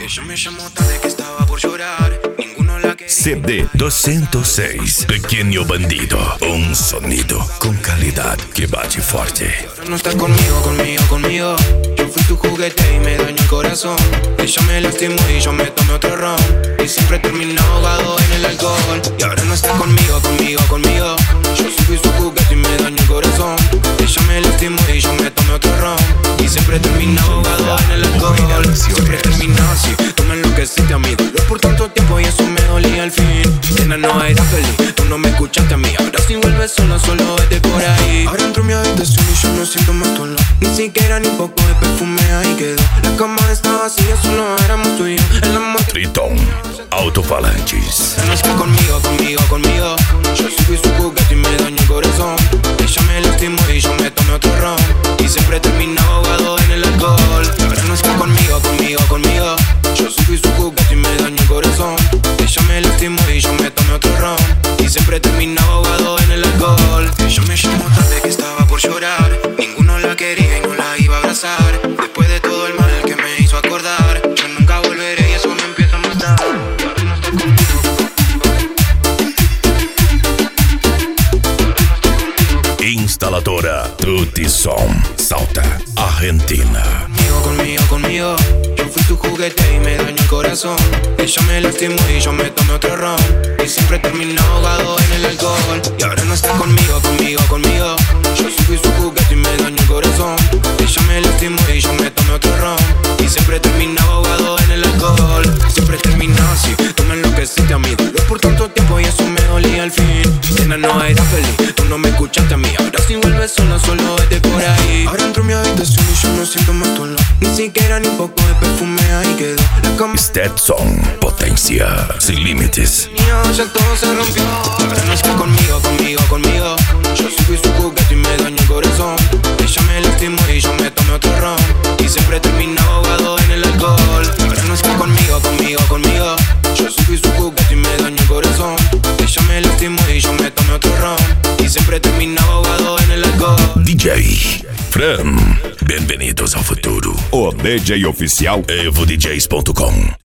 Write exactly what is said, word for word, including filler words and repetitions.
Ella me llamó tarde que estaba por llorar. Ninguno la quería. C D doscientos seis, Pequeño Bandido. Un sonido con calidad que bate fuerte. Ahora no está conmigo, conmigo, conmigo. Yo fui tu juguete y me dañó el corazón. Ella me lastimó y yo me tomé otro ron. Y siempre termino ahogado en el alcohol. Y ahora no está conmigo, conmigo, conmigo. Yo fui su juguete y me dañó el corazón. Ella me lastimó y yo me tomé otro ron. Y siempre termino ahogado en el alcohol. Siempre termino así, tú me enloqueciste a mí. Dolor por tanto tiempo y eso me dolía al fin. Nena, no era feliz, tú no me escuchaste a mí. Ahora si vuelves sola, solo vete por ahí. Ahora entro en mi habitación y yo no siento más dolor. Ni siquiera ni poco de perfume ahí quedó. La cama estaba vacía, solo éramos tú y yo. El amor Tritón Autofalanges. no está conmigo, conmigo, conmigo. Yo fui su juguete y me dañó el corazón. Ella me lastimó y yo me tomé otro ron. Y siempre termino ahogado en el alcohol. Ahora no está conmigo, conmigo, conmigo. Yo fui su juguete y me dañó el corazón. Ella me lastimó y yo me tomé otro ron. Y siempre termino ahogado en el alcohol. Ella me llamó tarde que estaba por llorar. Ninguno la quería y no la iba a abrazar. Después de todo el mal que me hizo acordar, yo nunca volveré y eso me empieza a matar. Ahora no está conmigo. Instaladora Trutisom, Salta, Argentina. Conmigo, conmigo, conmigo. Yo fui tu juguete y me dañó el corazón. Ella me lastimó y yo me tomé otro ron. Y siempre termino ahogado en el alcohol. Y ahora no está conmigo, conmigo, conmigo. Yo fui su juguete y me dañó el corazón. Ella me lastimó y yo me tomé otro ron. Y siempre termino ahogado en el alcohol. Siempre termino así, tú me enloqueciste a mí. Dolor por tanto tiempo y eso me dolía al fin. Nena, no era feliz, tú no me escuchaste a mí. Ahora si vuelves sola, solo vete por ahí. Ahora entro en mi habitación y yo no siento más dolor. Ni siquiera ni poco de perfume ahí quedó. La cama Stetson, potencia sin límites. mío, ya todo se rompió. Ahora no está conmigo, conmigo, conmigo. Yo fui su juguete y me dañó el corazón. Ella me lastimó y yo me tomé otro ron. Y siempre termino ahogado en el alcohol. Ahora no está conmigo, conmigo, conmigo. Yo fui su juguete y me dañó el corazón. Ella me lastimó y yo me tomé otro ron. Y siempre termino ahogado en el alcohol. D J Fran, bem-vindos ao futuro. O D J oficial evo d js ponto com.